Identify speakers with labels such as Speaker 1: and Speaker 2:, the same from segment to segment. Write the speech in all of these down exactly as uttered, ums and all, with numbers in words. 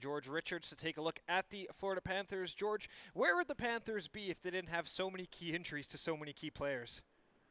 Speaker 1: George Richards to take a look at the Florida Panthers. George, where would the Panthers be if they didn't have so many key injuries to so many key players?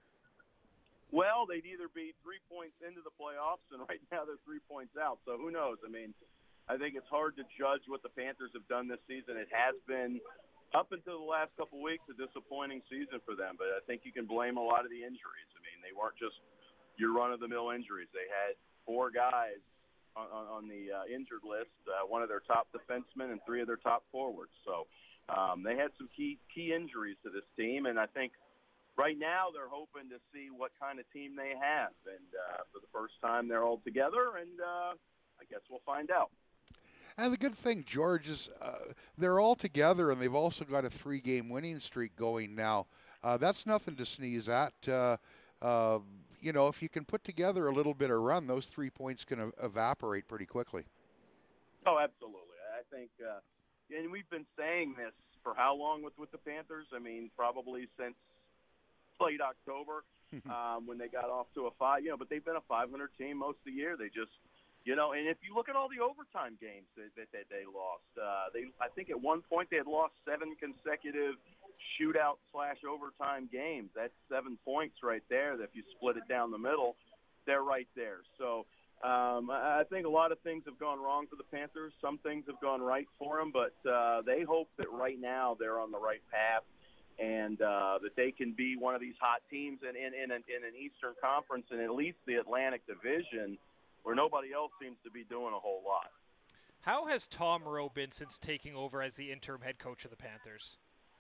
Speaker 2: Well, they'd either be three points into the playoffs, and right now they're three points out. So who knows? I mean, I think it's hard to judge what the Panthers have done this season. It has been, up until the last couple of weeks, a disappointing season for them. But I think you can blame a lot of the injuries. I mean, they weren't just your run-of-the-mill injuries. They had four guys on, on the uh, injured list, uh, one of their top defensemen and three of their top forwards. So um, they had some key key injuries to this team, and I think right now they're hoping to see what kind of team they have. And uh, for the first time, they're all together, and uh, I guess we'll find out.
Speaker 3: And the good thing, George, is uh, they're all together, and they've also got a three-game winning streak going now. Uh, that's nothing to sneeze at. Uh, uh, you know, if you can put together a little bit of run, those three points can e- evaporate pretty quickly.
Speaker 2: Oh, absolutely. I think, uh, and we've been saying this for how long with, with the Panthers? I mean, probably since late October um, when they got off to a five, you know, but they've been a five hundred team most of the year. They just, you know, and if you look at all the overtime games that, that, that they lost, uh, they I think at one point they had lost seven consecutive shootout slash overtime games. That's seven points right there. That if you split it down the middle, they're right there. So um, I think a lot of things have gone wrong for the Panthers. Some things have gone right for them, but uh, they hope that right now they're on the right path and uh, that they can be one of these hot teams in, in, in, an, in an Eastern Conference and at least the Atlantic Division, where nobody else seems to be doing a whole lot.
Speaker 1: How has Tom Rowe been since taking over as the interim head coach of the Panthers?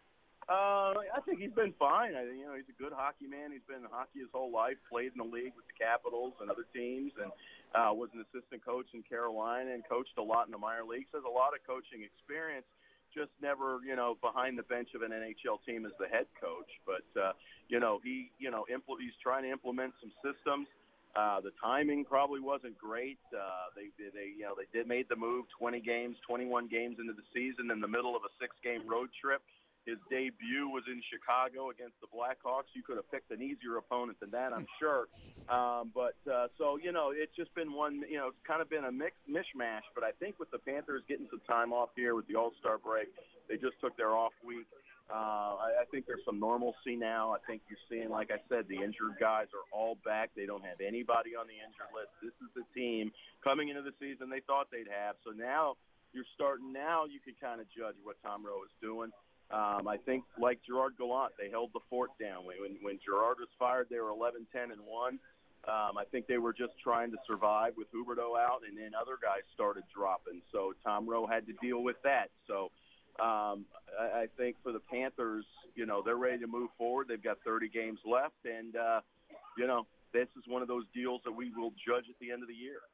Speaker 2: Uh, I think he's been fine. I, you know, he's a good hockey man. He's been in hockey his whole life, played in the league with the Capitals and other teams, and uh, was an assistant coach in Carolina and coached a lot in the minor leagues. Has a lot of coaching experience, just never, you know, behind the bench of an N H L team as the head coach. But, uh, you know, he, you know, impl- he's trying to implement some systems. Uh, the timing probably wasn't great. Uh, they, they, you know, they did made the move twenty games, twenty-one games into the season in the middle of a six-game road trip. His debut was in Chicago against the Blackhawks. You could have picked an easier opponent than that, I'm sure. Um, but uh, so, you know, it's just been one, you know, it's kind of been a mix, mishmash. But I think with the Panthers getting some time off here with the All-Star break, they just took their off week. Uh, I, I think there's some normalcy now. I think you're seeing, like I said, the injured guys are all back. They don't have anybody on the injured list. This is the team coming into the season they thought they'd have. So now you're starting, now you can kind of judge what Tom Rowe is doing. Um, I think, like Gerard Gallant, they held the fort down. When, when Gerard was fired, they were eleven ten and one. Um, I think they were just trying to survive with Huberdeau out, and then other guys started dropping. So Tom Rowe had to deal with that. So um, I, I think for the Panthers, you know, they're ready to move forward. They've got thirty games left, and, uh, you know, this is one of those deals that we will judge at the end of the year.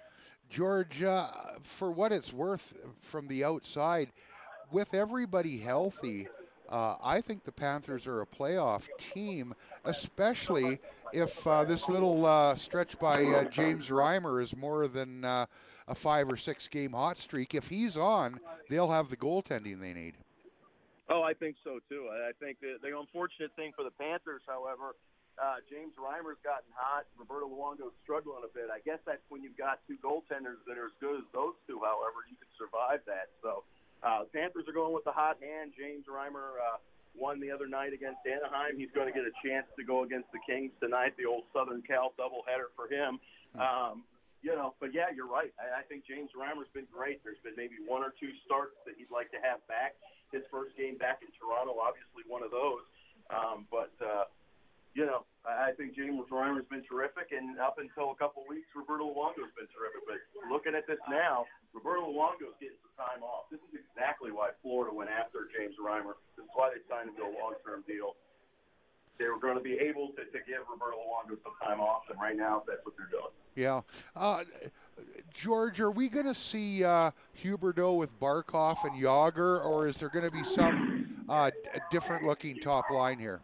Speaker 3: George, uh, for what it's worth from the outside, with everybody healthy, uh, I think the Panthers are a playoff team, especially if uh, this little uh, stretch by uh, James Reimer is more than uh, a five or six game hot streak. If he's on, they'll have the goaltending they need.
Speaker 2: Oh, I think so, too. I think the, the unfortunate thing for the Panthers, however, uh, James Reimer's gotten hot. Roberto Luongo's struggling a bit. I guess that's when you've got two goaltenders that are as good as those two, however, you can survive that. So uh, the Panthers are going with the hot hand. James Reimer uh, won the other night against Anaheim. He's going to get a chance to go against the Kings tonight, the old Southern Cal doubleheader for him. Um, you know, but, yeah, you're right. I, I think James Reimer's been great. There's been maybe one or two starts that he'd like to have back. His first game back in Toronto, obviously one of those. Um, but, uh, you know, I think James Reimer's been terrific, and up until a couple of weeks, Roberto Luongo's been terrific. But looking at this now, Roberto Luongo's getting some time off. This is exactly why Florida went after James Reimer. This is why they signed him to a long-term deal. They were going to be able to, to give Roberto Luongo some time off, and right now that's what they're doing.
Speaker 3: Yeah. Uh, George, are we going to see uh, Huberdeau with Barkov and Yager, or is there going to be some uh, different-looking top line here?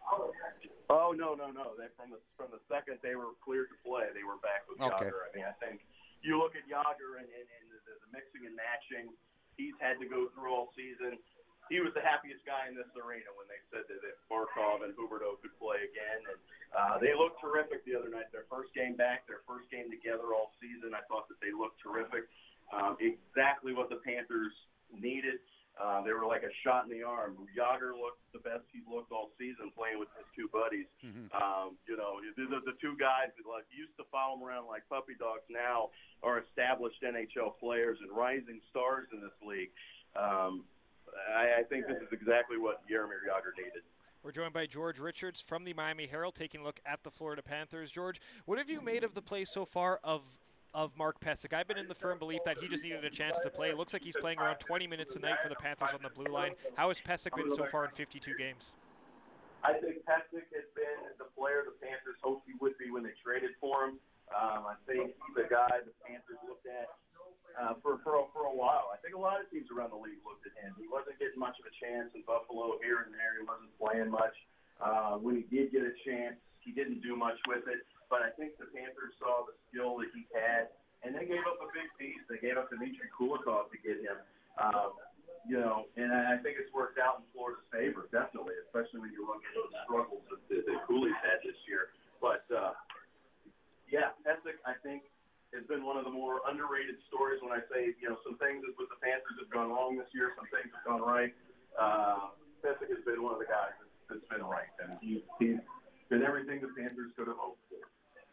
Speaker 2: Oh, no, no, no. They, from the from the second they were cleared to play, they were back with
Speaker 3: Okay.
Speaker 2: Yager. I mean, I think you look at Yager and, and, and the, the mixing and matching he's had to go through all season. He was the happiest guy in this arena when they said that, that Barkov and Huberdeau could play again. And uh, they looked terrific the other night. Their first game back, their first game together all season. I thought that they looked terrific. Um, exactly what the Panthers needed. Uh, they were like a shot in the arm. Yager looked the best he's looked all season playing with his two buddies. Mm-hmm. Um, you know, the, the two guys that like used to follow him around like puppy dogs now are established N H L players and rising stars in this league. Um, I, I think this is exactly what Jaromir Jagr needed.
Speaker 1: We're joined by George Richards from the Miami Herald, taking a look at the Florida Panthers. George, what have you made of the play so far of of Mark Pysyk? I've been in the firm belief that he just needed a chance to play. It looks like he's playing around twenty minutes a night for the Panthers on the blue line. How has Pysyk been so far in fifty-two games?
Speaker 2: I think Pysyk has been the player the Panthers hoped he would be when they traded for him. Um, I think he's a guy the Panthers looked at uh, for, for, for a while. I think a lot of teams around the league looked at him. He wasn't getting much of a chance in Buffalo here and there. He wasn't playing much. Uh, when he did get a chance, he didn't do much with it. But I think the Panthers saw the skill that he had, and they gave up a big piece. They gave up Dmitry Kulikov to get him. Um, you know, and I think it's worked out in Florida's favor, definitely, especially when you look at the struggles that, that, that Cooley's had this year. But, uh, yeah, Pysyk, I think, has been one of the more underrated stories when I say, you know, some things with the Panthers have gone wrong this year, some things have gone right. Uh, Pysyk has been one of the guys that's, that's been right, and he, he's been everything the Panthers could have hoped for.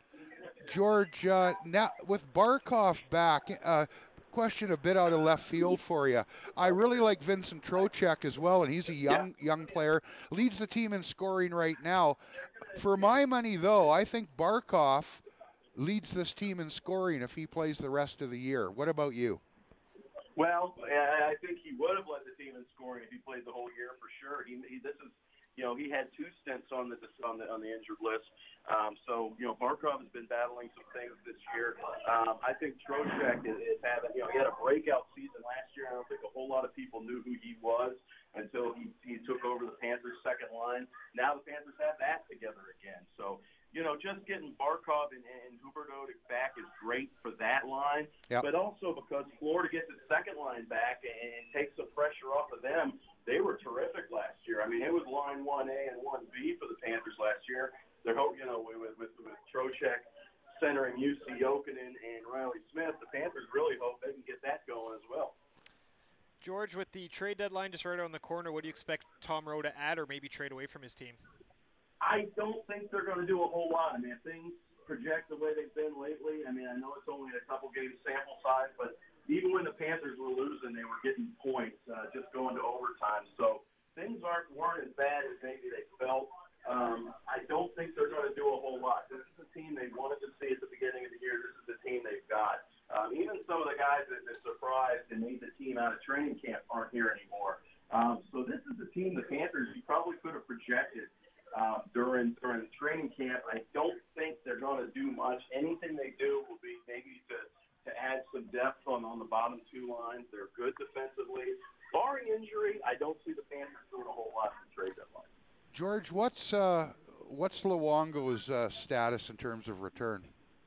Speaker 3: George, uh, now with Barkov back, uh, question a bit out of left field for you. I really like Vincent Trocheck as well, and he's a young yeah. young player. Leads the team in scoring right now. For my money, though, I think Barkov leads this team in scoring if he plays the rest of the year. What about you?
Speaker 2: Well, I think he would have led the team in scoring if he played the whole year for sure. He, he this is. You know, he had two stints on the on the on the injured list. Um, so, you know, Barkov has been battling some things this year. Um, I think Trocheck is, is having, you know, he had a breakout season last year. I don't think a whole lot of people knew who he was until he, he took over the Panthers' second line. Now the Panthers have that together again. So, you know, just getting Barkov and, and Huberdeau back is great for that line. Yep. But also because Florida gets its second line back and, and takes some pressure off of them. They were terrific last year. I mean, it was line one A and one B for the Panthers last year. They're hope, you know, with with, with Trocheck centering U C Jokinen and Riley Smith, the Panthers really hope they can get that going as well.
Speaker 1: George, with the trade deadline just right around the corner, what do you expect Tom Rowe to add or maybe trade away from his team?
Speaker 2: I don't think they're going to do a whole lot. I mean, if things project the way they've been lately, I mean, I know it's only a couple games sample size, but even when the Panthers were losing, they were getting points, uh, just going to overtime. So things aren't weren't as bad as maybe they felt. Um, I don't think they're going to do a whole lot. This is the team they wanted to see at the beginning of the year. This is the team they've got. Um, even some of the guys that, that surprised and made the team out of training camp aren't here anymore. Um, so this is the team the Panthers you probably could have projected uh, during during the training camp. I don't think they're going to do much. Anything they do will be maybe to to add some depth on, on the bottom two lines. They're good defensively. Barring injury, I don't see the Panthers doing a whole lot in the trade deadline.
Speaker 3: George, what's uh, what's Luongo's uh, status in terms of return?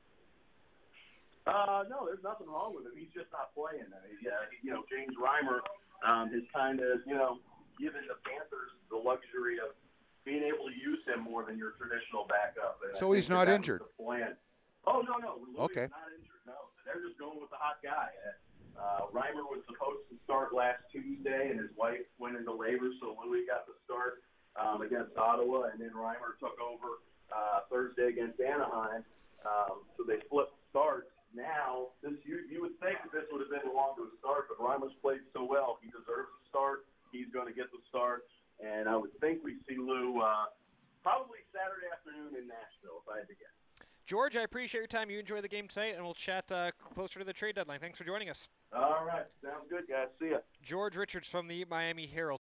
Speaker 2: Uh, no, there's nothing wrong with him. He's just not playing. I mean, yeah, he, you know, James Reimer um, has kind of, you know, given the Panthers the luxury of being able to use him more than your traditional backup. And
Speaker 3: so he's not injured?
Speaker 2: The plan. Oh, no, no. Louis
Speaker 3: okay.
Speaker 2: is not injured, no. They're just going with the hot guy. Uh, Reimer was supposed to start last Tuesday, and his wife went into labor, so Louis got the start um, against Ottawa, and then Reimer took over uh, Thursday against Anaheim. Um, so they flipped starts. Now, this you, you would think that this would have been a longer start, but Reimer's played so well. He deserves the start. He's going to get the start. And I would think we see Lou uh, probably Saturday afternoon in Nashville, if I had to guess.
Speaker 1: George, I appreciate your time. You enjoy the game tonight, and we'll chat uh, closer to the trade deadline. Thanks for joining us.
Speaker 2: All right. Sounds good, guys. See ya.
Speaker 1: George Richards from the Miami Herald.